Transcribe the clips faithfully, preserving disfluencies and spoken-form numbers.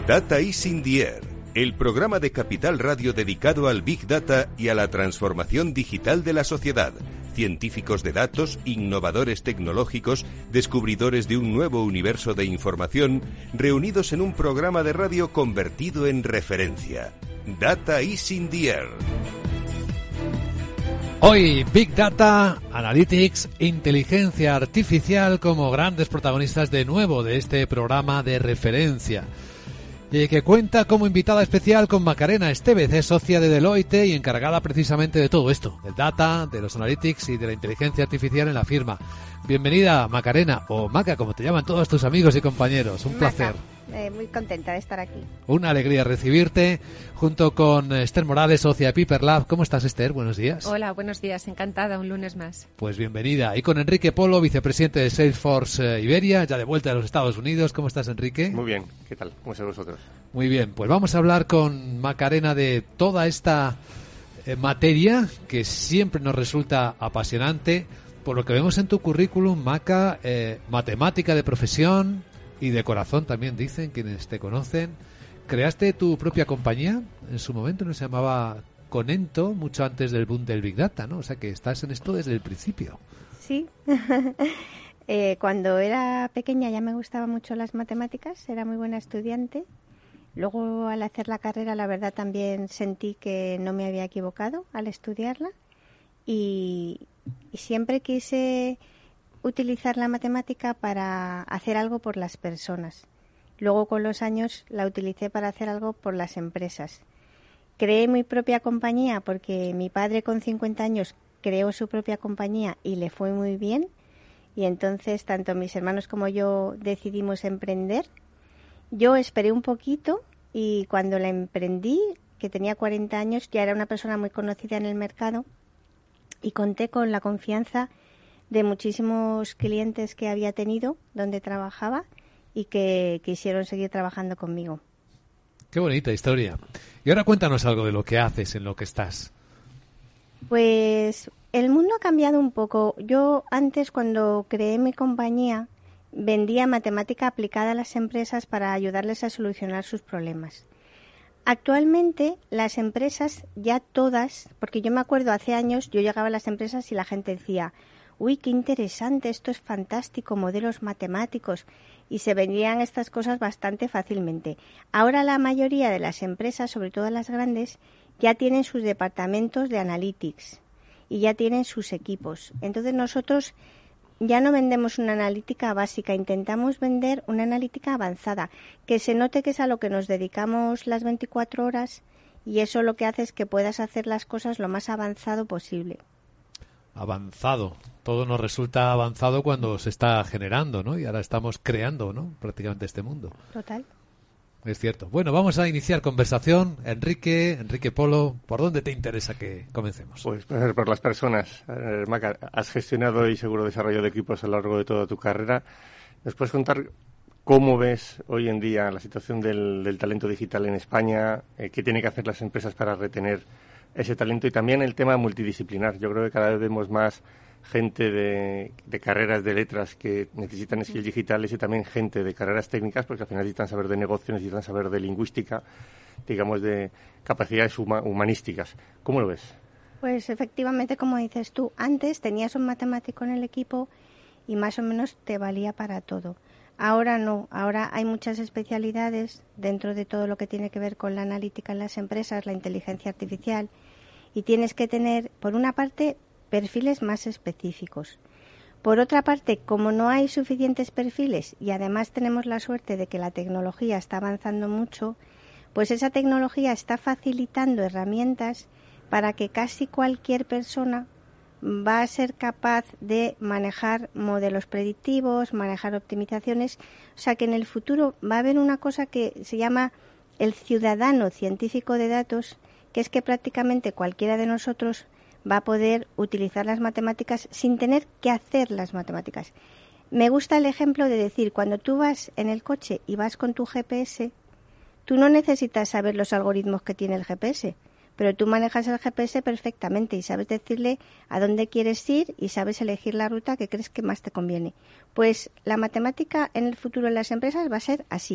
Data is in the air, el programa de Capital Radio dedicado al Big Data y a la transformación digital de la sociedad. Científicos de datos, innovadores tecnológicos, descubridores de un nuevo universo de información, reunidos en un programa de radio convertido en referencia. Data is in the air. Hoy, Big Data, Analytics, inteligencia artificial como grandes protagonistas de nuevo de este programa de referencia. Y que cuenta como invitada especial con Macarena Estevez, es socia de Deloitte y encargada precisamente de todo esto, del data, de los analytics y de la inteligencia artificial en la firma. Bienvenida, Macarena, o Maca, como te llaman todos tus amigos y compañeros. Un Maca, placer. Eh, muy contenta de estar aquí. Una alegría recibirte, junto con Esther Morales, socia de Piper Lab. ¿Cómo estás, Esther? Buenos días. Hola, buenos días. Encantada, un lunes más. Pues bienvenida. Y con Enrique Polo, vicepresidente de Salesforce eh, Iberia, ya de vuelta de los Estados Unidos. ¿Cómo estás, Enrique? Muy bien. ¿Qué tal? ¿Cómo estáis vosotros? Muy bien. Pues vamos a hablar con Macarena de toda esta eh, materia que siempre nos resulta apasionante. Por lo que vemos en tu currículum, Maca, eh, matemática de profesión y de corazón también dicen quienes te conocen. Creaste tu propia compañía, en su momento no se llamaba Conento, mucho antes del boom del Big Data, ¿no? O sea que estás en esto desde el principio. Sí, eh, cuando era pequeña ya me gustaban mucho las matemáticas, era muy buena estudiante. Luego al hacer la carrera la verdad también sentí que no me había equivocado al estudiarla y, y siempre quise utilizar la matemática para hacer algo por las personas. Luego con los años la utilicé para hacer algo por las empresas. Creé mi propia compañía porque mi padre con cincuenta años creó su propia compañía y le fue muy bien. Y entonces tanto mis hermanos como yo decidimos emprender. Yo esperé un poquito y cuando la emprendí, que tenía cuarenta años, ya era una persona muy conocida en el mercado y conté con la confianza de muchísimos clientes que había tenido donde trabajaba y que quisieron seguir trabajando conmigo. Qué bonita historia. Y ahora cuéntanos algo de lo que haces, en lo que estás. Pues el mundo ha cambiado un poco. Yo antes, cuando creé mi compañía, vendía matemática aplicada a las empresas para ayudarles a solucionar sus problemas. Actualmente las empresas ya todas, porque yo me acuerdo hace años, yo llegaba a las empresas y la gente decía: uy, qué interesante, esto es fantástico, modelos matemáticos, y se vendían estas cosas bastante fácilmente. Ahora la mayoría de las empresas, sobre todo las grandes, ya tienen sus departamentos de analytics y ya tienen sus equipos. Entonces nosotros ya no vendemos una analítica básica, intentamos vender una analítica avanzada, que se note que es a lo que nos dedicamos las veinticuatro horas y eso lo que hace es que puedas hacer las cosas lo más avanzado posible. Avanzado. Todo nos resulta avanzado cuando se está generando, ¿no? Y ahora estamos creando, ¿no? Prácticamente este mundo. Total. Es cierto. Bueno, vamos a iniciar conversación. Enrique, Enrique Polo, ¿por dónde te interesa que comencemos? Pues por las personas. Eh, Maca, has gestionado y seguro desarrollado equipos a lo largo de toda tu carrera. ¿Nos puedes contar cómo ves hoy en día la situación del, del talento digital en España? Eh, ¿Qué tienen que hacer las empresas para retener ese talento? Y también el tema multidisciplinar. Yo creo que cada vez vemos más gente de, de carreras de letras que necesitan skills digitales y también gente de carreras técnicas, porque al final necesitan saber de negocio, necesitan saber de lingüística, digamos, de capacidades huma, humanísticas. ¿Cómo lo ves? Pues efectivamente, como dices tú, antes tenías un matemático en el equipo y más o menos te valía para todo. Ahora no, ahora hay muchas especialidades dentro de todo lo que tiene que ver con la analítica en las empresas, la inteligencia artificial, y tienes que tener, por una parte, perfiles más específicos. Por otra parte, como no hay suficientes perfiles y además tenemos la suerte de que la tecnología está avanzando mucho, pues esa tecnología está facilitando herramientas para que casi cualquier persona va a ser capaz de manejar modelos predictivos, manejar optimizaciones. O sea que en el futuro va a haber una cosa que se llama el ciudadano científico de datos, que es que prácticamente cualquiera de nosotros va a poder utilizar las matemáticas sin tener que hacer las matemáticas. Me gusta el ejemplo de decir, cuando tú vas en el coche y vas con tu G P S, tú no necesitas saber los algoritmos que tiene el G P S, pero tú manejas el G P S perfectamente y sabes decirle a dónde quieres ir y sabes elegir la ruta que crees que más te conviene. Pues la matemática en el futuro en las empresas va a ser así.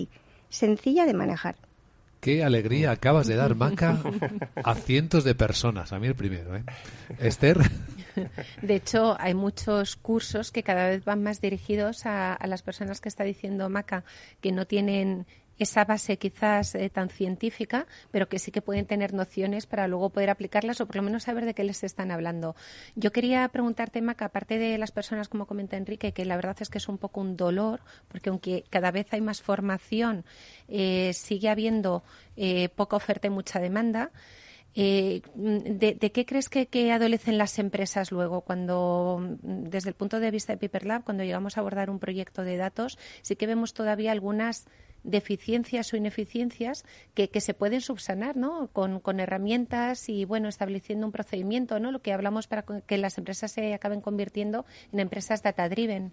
sencilla de manejar. Qué alegría acabas de dar, Maca, a cientos de personas. A mí el primero, ¿eh? Esther. De hecho, hay muchos cursos que cada vez van más dirigidos a, a las personas que está diciendo Maca, que no tienen esa base quizás eh, tan científica, pero que sí que pueden tener nociones para luego poder aplicarlas o por lo menos saber de qué les están hablando. Yo quería preguntarte, Maca, aparte de las personas, como comenta Enrique, que la verdad es que es un poco un dolor, porque aunque cada vez hay más formación, eh, sigue habiendo eh, poca oferta y mucha demanda. Eh, ¿de, ¿De qué crees que, que adolecen las empresas luego cuando, desde el punto de vista de Piper Lab, cuando llegamos a abordar un proyecto de datos, sí que vemos todavía algunas deficiencias o ineficiencias que, que se pueden subsanar, ¿no? Con, con herramientas y, bueno, estableciendo un procedimiento, ¿no? Lo que hablamos para que las empresas se acaben convirtiendo en empresas data-driven.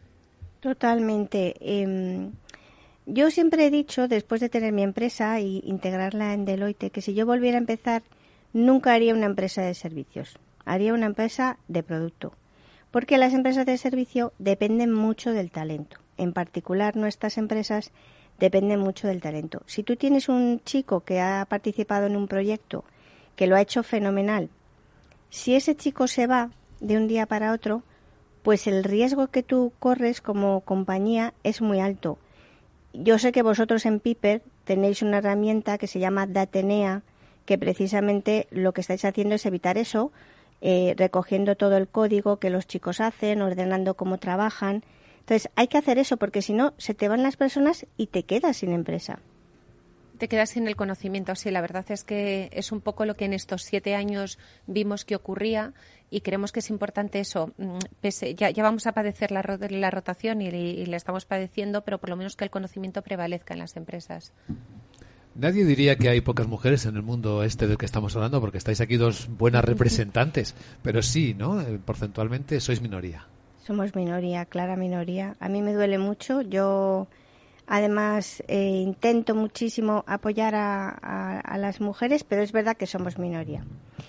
Totalmente. Eh, yo siempre he dicho, después de tener mi empresa y integrarla en Deloitte, que si yo volviera a empezar, nunca haría una empresa de servicios. Haría una empresa de producto. Porque las empresas de servicio dependen mucho del talento. En particular, nuestras empresas dependen mucho del talento. Si tú tienes un chico que ha participado en un proyecto, que lo ha hecho fenomenal, si ese chico se va de un día para otro, pues el riesgo que tú corres como compañía es muy alto. Yo sé que vosotros en Piper tenéis una herramienta que se llama Datenea, que precisamente lo que estáis haciendo es evitar eso, eh, recogiendo todo el código que los chicos hacen, ordenando cómo trabajan. Entonces, hay que hacer eso, porque si no, se te van las personas y te quedas sin empresa. Te quedas sin el conocimiento. Sí, la verdad es que es un poco lo que en estos siete años vimos que ocurría y creemos que es importante eso. Pese, ya, ya vamos a padecer la, la rotación y, y la estamos padeciendo, pero por lo menos que el conocimiento prevalezca en las empresas. Nadie diría que hay pocas mujeres en el mundo este del que estamos hablando, porque estáis aquí dos buenas representantes, pero sí, ¿no? Porcentualmente sois minoría. Somos minoría, clara minoría. A mí me duele mucho. Yo, además, eh, intento muchísimo apoyar a, a, a las mujeres, pero es verdad que somos minoría.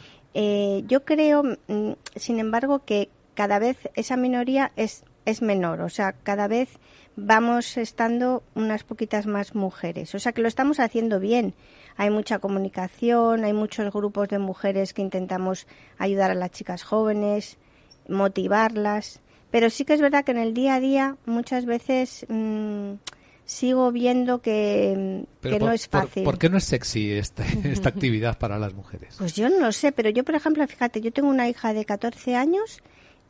Eh, yo creo, mm, sin embargo, que cada vez esa minoría es, es menor. O sea, cada vez vamos estando unas poquitas más mujeres. O sea, que lo estamos haciendo bien. Hay mucha comunicación, hay muchos grupos de mujeres que intentamos ayudar a las chicas jóvenes, motivarlas. Pero sí que es verdad que en el día a día muchas veces mmm, sigo viendo que, que por, no es fácil. ¿Por, por qué no es sexy esta, esta actividad para las mujeres? Pues yo no lo sé, pero yo, por ejemplo, fíjate, yo tengo una hija de catorce años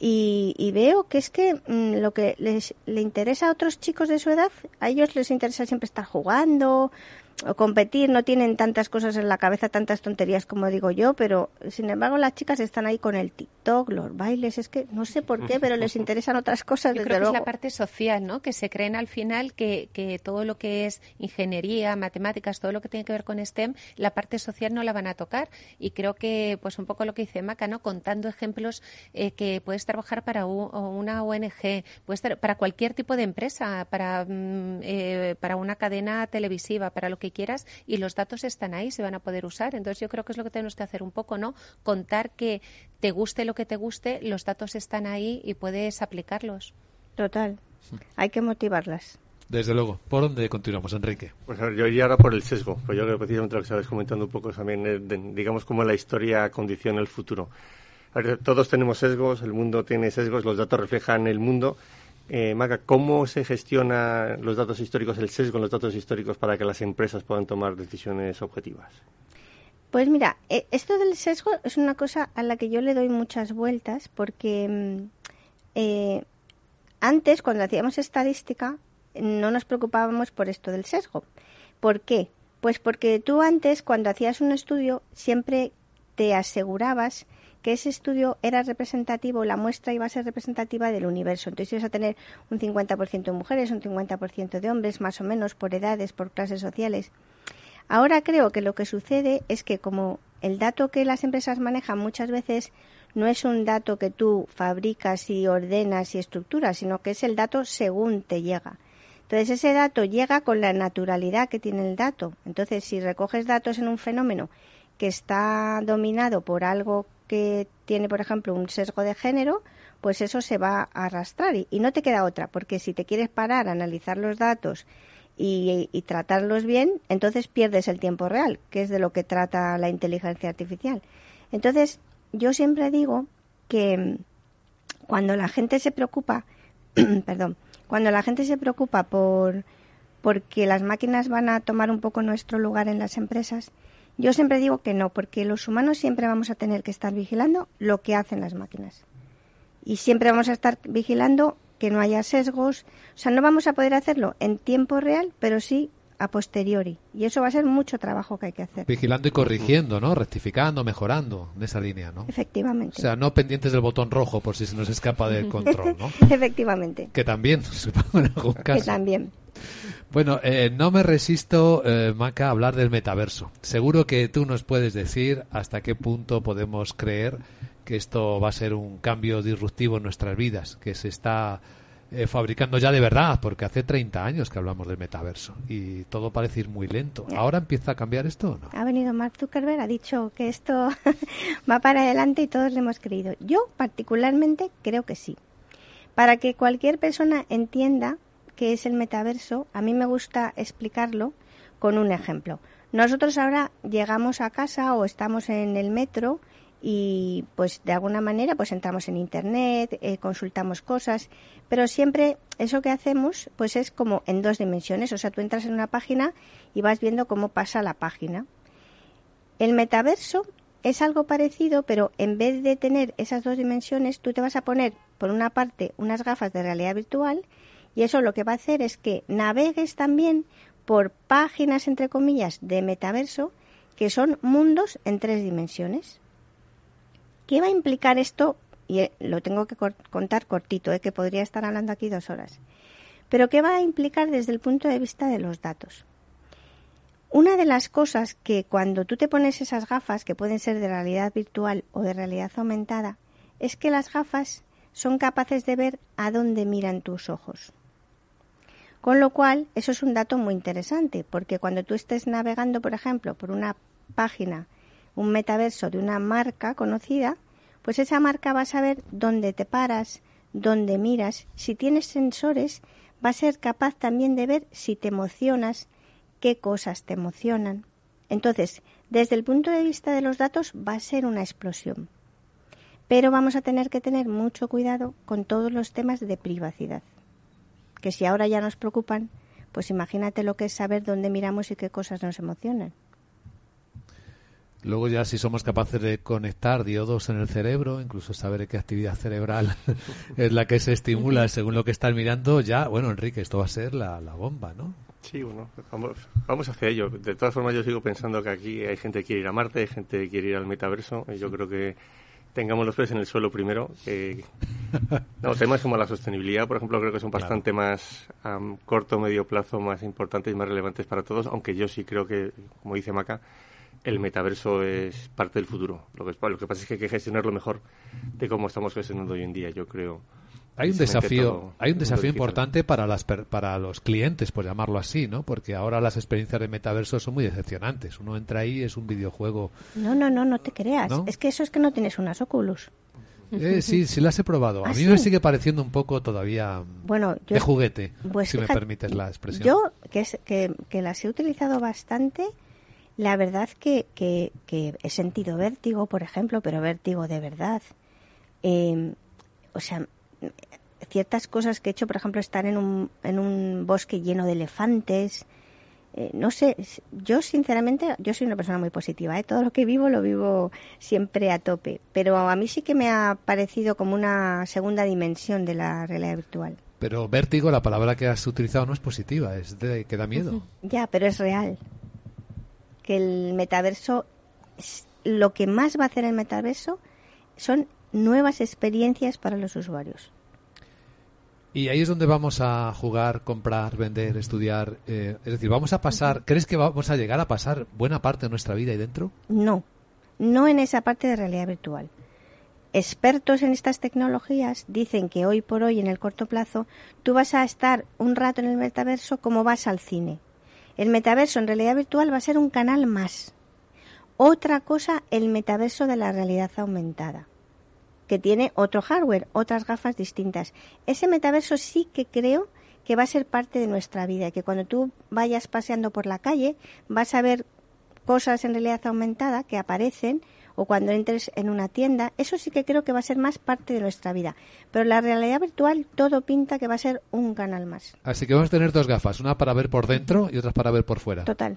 y, y veo que es que mmm, lo que les le interesa a otros chicos de su edad, a ellos les interesa siempre estar jugando o competir, no tienen tantas cosas en la cabeza, tantas tonterías como digo yo, pero sin embargo las chicas están ahí con el TikTok, los bailes, es que no sé por qué, pero les interesan otras cosas, yo desde creo que luego. Es la parte social, ¿no? Que se creen al final que, que todo lo que es ingeniería, matemáticas, todo lo que tiene que ver con STEM, la parte social no la van a tocar, y creo que pues un poco lo que dice Maca, ¿no? Contando ejemplos eh, que puedes trabajar para u, una O N G, puedes para cualquier tipo de empresa, para, eh, para una cadena televisiva, para lo que quieras, y los datos están ahí, se van a poder usar. Entonces yo creo que es lo que tenemos que hacer un poco, ¿no? Contar que te guste lo que te guste, los datos están ahí y puedes aplicarlos. Total, hay que motivarlas. Desde luego. ¿Por dónde continuamos, Enrique? Pues a ver, yo iría ahora por el sesgo, pues yo creo que precisamente lo que estabas comentando un poco también, eh, de, digamos, cómo la historia condiciona el futuro. A ver, todos tenemos sesgos, el mundo tiene sesgos, los datos reflejan el mundo. Eh, Maca, ¿cómo se gestiona los datos históricos, el sesgo en los datos históricos para que las empresas puedan tomar decisiones objetivas? Pues mira, esto del sesgo es una cosa a la que yo le doy muchas vueltas porque eh, antes, cuando hacíamos estadística, no nos preocupábamos por esto del sesgo. ¿Por qué? Pues porque tú antes, cuando hacías un estudio, siempre te asegurabas que ese estudio era representativo, la muestra iba a ser representativa del universo. Entonces ibas a tener un cincuenta por ciento de mujeres, un cincuenta por ciento de hombres, más o menos, por edades, por clases sociales. Ahora creo que lo que sucede es que como el dato que las empresas manejan muchas veces no es un dato que tú fabricas y ordenas y estructuras, sino que es el dato según te llega. Entonces ese dato llega con la naturalidad que tiene el dato. Entonces si recoges datos en un fenómeno que está dominado por algo que tiene, por ejemplo, un sesgo de género, pues eso se va a arrastrar y, y no te queda otra, porque si te quieres parar a analizar los datos y, y tratarlos bien, entonces pierdes el tiempo real, que es de lo que trata la inteligencia artificial. Entonces, yo siempre digo que cuando la gente se preocupa, perdón, cuando la gente se preocupa por porque las máquinas van a tomar un poco nuestro lugar en las empresas, yo siempre digo que no, porque los humanos siempre vamos a tener que estar vigilando lo que hacen las máquinas. Y siempre vamos a estar vigilando que no haya sesgos. O sea, no vamos a poder hacerlo en tiempo real, pero sí a posteriori. Y eso va a ser mucho trabajo que hay que hacer. Vigilando y corrigiendo, ¿no? Rectificando, mejorando en esa línea, ¿no? Efectivamente. O sea, no pendientes del botón rojo por si se nos escapa del control, ¿no? Efectivamente. Que también, supongo, en algún caso. Que también. Bueno, eh, no me resisto, eh, Maca, a hablar del metaverso. Seguro que tú nos puedes decir hasta qué punto podemos creer que esto va a ser un cambio disruptivo en nuestras vidas, que se está eh, fabricando ya de verdad, porque hace treinta años que hablamos del metaverso y todo parece ir muy lento. ¿Ahora empieza a cambiar esto o no? Ha venido Mark Zuckerberg, ha dicho que esto va para adelante y todos le hemos creído. Yo particularmente creo que sí. Para que cualquier persona entienda qué es el metaverso, a mí me gusta explicarlo con un ejemplo. Nosotros ahora llegamos a casa o estamos en el metro y pues de alguna manera pues entramos en internet, eh, consultamos cosas, pero siempre eso que hacemos pues es como en dos dimensiones, o sea, tú entras en una página y vas viendo cómo pasa la página. El metaverso es algo parecido, pero en vez de tener esas dos dimensiones, tú te vas a poner por una parte unas gafas de realidad virtual y eso lo que va a hacer es que navegues también por páginas, entre comillas, de metaverso, que son mundos en tres dimensiones. ¿Qué va a implicar esto? Y lo tengo que cort- contar cortito, ¿eh? Que podría estar hablando aquí dos horas. Pero ¿qué va a implicar desde el punto de vista de los datos? Una de las cosas que cuando tú te pones esas gafas, que pueden ser de realidad virtual o de realidad aumentada, es que las gafas son capaces de ver a dónde miran tus ojos. Con lo cual, eso es un dato muy interesante, porque cuando tú estés navegando, por ejemplo, por una página, un metaverso de una marca conocida, pues esa marca va a saber dónde te paras, dónde miras. Si tienes sensores, va a ser capaz también de ver si te emocionas, qué cosas te emocionan. Entonces, desde el punto de vista de los datos, va a ser una explosión. Pero vamos a tener que tener mucho cuidado con todos los temas de privacidad. Que si ahora ya nos preocupan, pues imagínate lo que es saber dónde miramos y qué cosas nos emocionan. Luego ya si somos capaces de conectar diodos en el cerebro, incluso saber qué actividad cerebral es la que se estimula según lo que estás mirando, ya, bueno, Enrique, esto va a ser la, la bomba, ¿no? Sí, bueno, vamos, vamos hacia ello. De todas formas, yo sigo pensando que aquí hay gente que quiere ir a Marte, hay gente que quiere ir al metaverso, y yo creo que tengamos los pies en el suelo primero. Que... No, temas como la sostenibilidad, por ejemplo, creo que son bastante claro. más a um, corto, medio plazo, más importantes y más relevantes para todos, aunque yo sí creo que, como dice Maca, el metaverso es parte del futuro. Lo que, lo que pasa es que hay que gestionarlo mejor de cómo estamos gestionando hoy en día, yo creo. Hay un desafío, hay un desafío importante para las para los clientes, por llamarlo así, ¿no? Porque ahora las experiencias de metaverso son muy decepcionantes. Uno entra ahí, es un videojuego. No, no, no, no te creas. ¿No? Es que eso es que no tienes unas Oculus. Eh, sí, sí las he probado. A ¿Ah, mí sí? me sigue pareciendo un poco todavía bueno, yo, de juguete, pues si fíjate, me permites la expresión. Yo, que, es, que, que las he utilizado bastante, la verdad que, que, que he sentido vértigo, por ejemplo, pero vértigo de verdad. Eh, o sea, ciertas cosas que he hecho, por ejemplo, estar en un, en un bosque lleno de elefantes. Eh, no sé, yo sinceramente, yo soy una persona muy positiva, ¿eh? Todo lo que vivo lo vivo siempre a tope, pero a mí sí que me ha parecido como una segunda dimensión de la realidad virtual. Pero vértigo, la palabra que has utilizado no es positiva, es de que da miedo. Ya, pero es real. Que el metaverso, lo que más va a hacer el metaverso son nuevas experiencias para los usuarios. Y ahí es donde vamos a jugar, comprar, vender, estudiar. Eh, es decir, vamos a pasar. ¿Crees que vamos a llegar a pasar buena parte de nuestra vida ahí dentro? No, no en esa parte de realidad virtual. Expertos en estas tecnologías dicen que hoy por hoy, en el corto plazo, tú vas a estar un rato en el metaverso como vas al cine. El metaverso en realidad virtual va a ser un canal más. Otra cosa, el metaverso de la realidad aumentada, que tiene otro hardware, otras gafas distintas. Ese metaverso sí que creo que va a ser parte de nuestra vida y que cuando tú vayas paseando por la calle vas a ver cosas en realidad aumentada que aparecen, o cuando entres en una tienda, eso sí que creo que va a ser más parte de nuestra vida. Pero la realidad virtual todo pinta que va a ser un canal más. Así que vamos a tener dos gafas, una para ver por dentro y otra para ver por fuera. Total.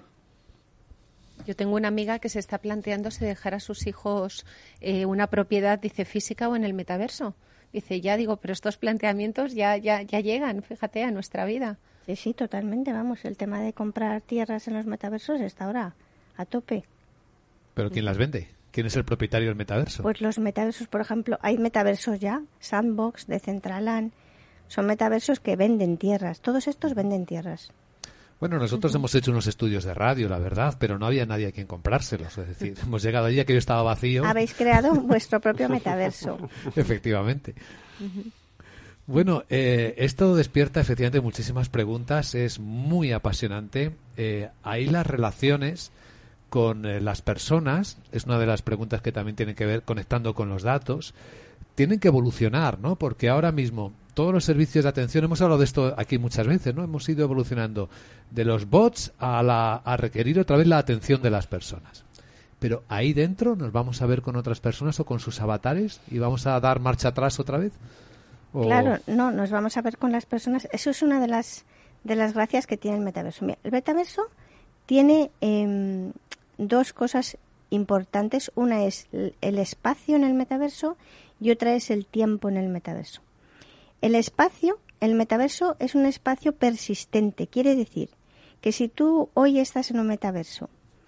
Yo tengo una amiga que se está planteando si dejar a sus hijos eh, una propiedad, dice, física o en el metaverso. Dice, ya digo, pero estos planteamientos ya, ya, ya llegan, fíjate, a nuestra vida. Sí, sí, totalmente, vamos. El tema de comprar tierras en los metaversos está ahora a tope. ¿Pero quién las vende? ¿Quién es el propietario del metaverso? Pues los metaversos, por ejemplo, hay metaversos ya, Sandbox, Decentraland, son metaversos que venden tierras. Todos estos venden tierras. Bueno, nosotros uh-huh. hemos hecho unos estudios de radio, la verdad, pero no había nadie a quien comprárselos. Es decir, hemos llegado allí, aquello estaba vacío. Habéis creado vuestro propio metaverso. Efectivamente. Uh-huh. Bueno, eh, esto despierta efectivamente muchísimas preguntas, es muy apasionante. Eh, ahí las relaciones con eh, las personas, es una de las preguntas que también tienen que ver conectando con los datos, tienen que evolucionar, ¿no? Porque ahora mismo todos los servicios de atención, hemos hablado de esto aquí muchas veces, ¿no? Hemos ido evolucionando de los bots a, la, a requerir otra vez la atención de las personas. Pero ahí dentro nos vamos a ver con otras personas o con sus avatares y vamos a dar marcha atrás otra vez. ¿O? Claro, no, nos vamos a ver con las personas. Eso es una de las de las gracias que tiene el metaverso. Mira, el metaverso tiene eh, dos cosas importantes. Una es el espacio en el metaverso y otra es el tiempo en el metaverso. El espacio, el metaverso es un espacio persistente. Quiere decir que si tú hoy estás en un metaverso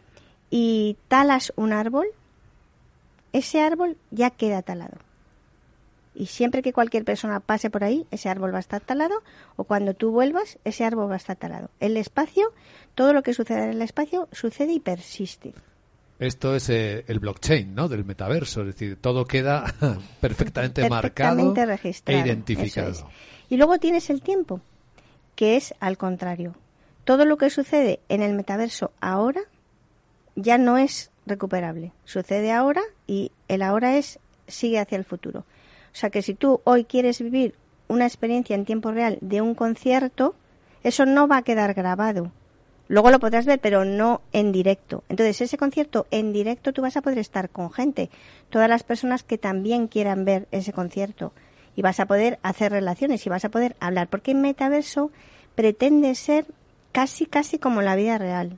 y talas un árbol, ese árbol ya queda talado. Y siempre que cualquier persona pase por ahí, ese árbol va a estar talado, o cuando tú vuelvas, ese árbol va a estar talado. El espacio, todo lo que sucede en el espacio, sucede y persiste. Esto es eh, el blockchain, ¿no?, del metaverso, es decir, todo queda perfectamente, perfectamente marcado registrado, e identificado. Eso es. Y luego tienes el tiempo, que es al contrario. Todo lo que sucede en el metaverso ahora ya no es recuperable. Sucede ahora y el ahora es sigue hacia el futuro. O sea que si tú hoy quieres vivir una experiencia en tiempo real de un concierto, eso no va a quedar grabado. Luego lo podrás ver, pero no en directo. Entonces, ese concierto en directo tú vas a poder estar con gente, todas las personas que también quieran ver ese concierto. Y vas a poder hacer relaciones y vas a poder hablar. Porque el metaverso pretende ser casi, casi como la vida real.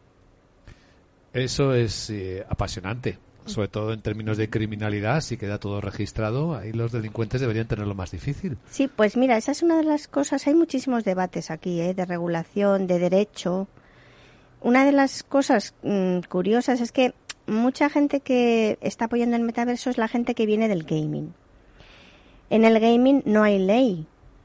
Eso es eh, apasionante. Sobre todo en términos de criminalidad, si queda todo registrado, ahí los delincuentes deberían tenerlo más difícil. Sí, pues mira, esa es una de las cosas, hay muchísimos debates aquí, ¿eh? De regulación, de derecho. Una de las cosas mmm, curiosas es que mucha gente que está apoyando el metaverso es la gente que viene del gaming. En el gaming no hay ley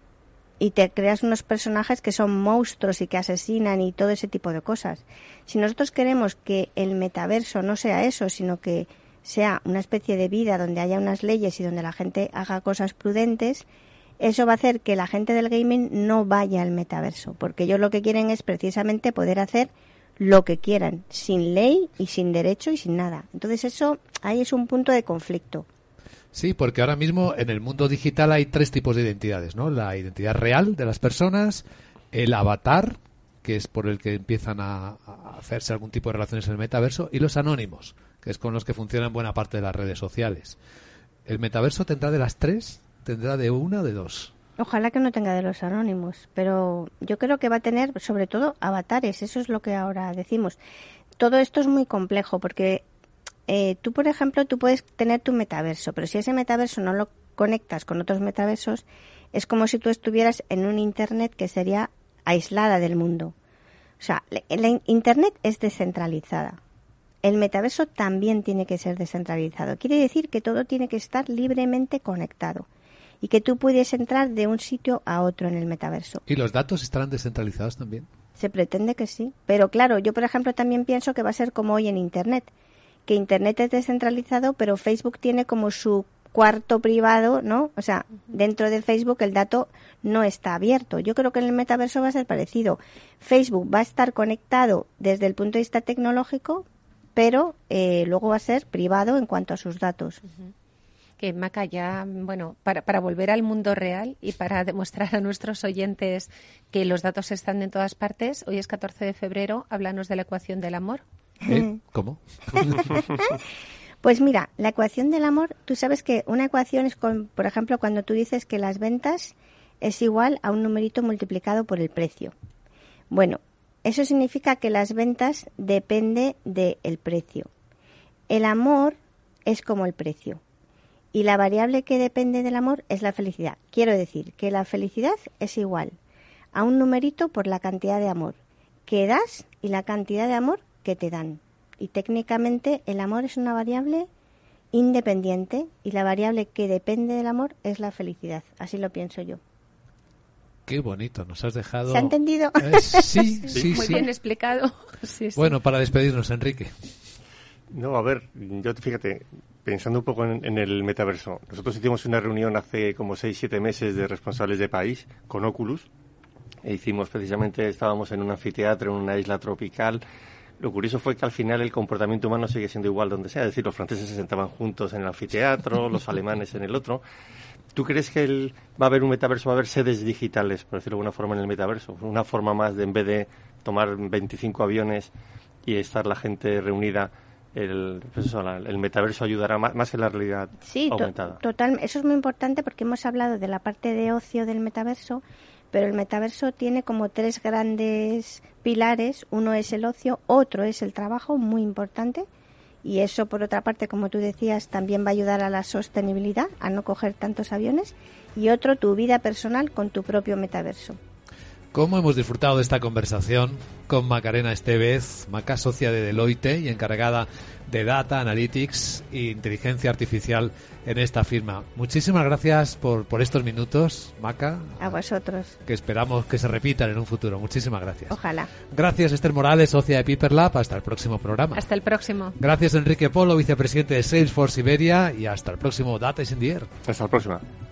y te creas unos personajes que son monstruos y que asesinan y todo ese tipo de cosas. Si nosotros queremos que el metaverso no sea eso, sino que sea una especie de vida donde haya unas leyes y donde la gente haga cosas prudentes, eso va a hacer que la gente del gaming no vaya al metaverso, porque ellos lo que quieren es precisamente poder hacer lo que quieran, sin ley y sin derecho y sin nada. Entonces eso, ahí es un punto de conflicto. Sí, porque ahora mismo en el mundo digital hay tres tipos de identidades, ¿no? La identidad real de las personas, el avatar, que es por el que empiezan a, a hacerse algún tipo de relaciones en el metaverso, y los anónimos, que es con los que funcionan buena parte de las redes sociales. ¿El metaverso tendrá de las tres? ¿Tendrá de una o de dos? Ojalá que no tenga de los anónimos, pero yo creo que va a tener sobre todo avatares, eso es lo que ahora decimos. Todo esto es muy complejo porque eh, tú, por ejemplo, tú puedes tener tu metaverso, pero si ese metaverso no lo conectas con otros metaversos, es como si tú estuvieras en un Internet que sería aislada del mundo. O sea, la Internet es descentralizada. El metaverso también tiene que ser descentralizado. Quiere decir que todo tiene que estar libremente conectado y que tú puedes entrar de un sitio a otro en el metaverso. ¿Y los datos estarán descentralizados también? Se pretende que sí. Pero claro, yo por ejemplo también pienso que va a ser como hoy en Internet, que Internet es descentralizado, pero Facebook tiene como su cuarto privado, ¿no? O sea, dentro de Facebook el dato no está abierto. Yo creo que en el metaverso va a ser parecido. Facebook va a estar conectado desde el punto de vista tecnológico, pero eh, luego va a ser privado en cuanto a sus datos. Uh-huh. que Maca ya, bueno, para, para volver al mundo real y para demostrar a nuestros oyentes que los datos están en todas partes, hoy es catorce de febrero, háblanos de la ecuación del amor. ¿Eh? ¿Cómo? Pues mira, la ecuación del amor, tú sabes que una ecuación es, con, por ejemplo, cuando tú dices que las ventas es igual a un numerito multiplicado por el precio. Bueno, eso significa que las ventas depende del precio. El amor es como el precio. Y la variable que depende del amor es la felicidad. Quiero decir que la felicidad es igual a un numerito por la cantidad de amor que das y la cantidad de amor que te dan. Y técnicamente el amor es una variable independiente y la variable que depende del amor es la felicidad. Así lo pienso yo. Qué bonito, nos has dejado... ¿Se ha entendido? Eh, sí, sí, sí. Muy sí. bien explicado. Sí, sí. Bueno, para despedirnos, Enrique. No, a ver, yo fíjate, pensando un poco en, en el metaverso, nosotros hicimos una reunión hace como seis, siete meses de responsables de país con Oculus e hicimos precisamente, estábamos en un anfiteatro, en una isla tropical. Lo curioso fue que al final el comportamiento humano sigue siendo igual donde sea, es decir, los franceses se sentaban juntos en el anfiteatro, los alemanes en el otro. ¿Tú crees que el, va a haber un metaverso, va a haber sedes digitales, por decirlo de alguna forma, en el metaverso? Una forma más de, en vez de tomar veinticinco aviones y estar la gente reunida, el, pues eso, la, el metaverso ayudará más, más en la realidad sí, aumentada. To- total, eso es muy importante porque hemos hablado de la parte de ocio del metaverso, pero el metaverso tiene como tres grandes pilares. Uno es el ocio, otro es el trabajo, muy importante. Y eso, por otra parte, como tú decías, también va a ayudar a la sostenibilidad, a no coger tantos aviones. Y otro, tu vida personal con tu propio metaverso. ¿Cómo hemos disfrutado de esta conversación con Macarena Estevez, Maca, socia de Deloitte y encargada de Data Analytics e Inteligencia Artificial en esta firma? Muchísimas gracias por, por estos minutos, Maca. A vosotros. Que esperamos que se repitan en un futuro. Muchísimas gracias. Ojalá. Gracias, Esther Morales, socia de Piper Lab. Hasta el próximo programa. Hasta el próximo. Gracias, Enrique Polo, vicepresidente de Salesforce Iberia. Y hasta el próximo Data is in the Air. Hasta la próxima.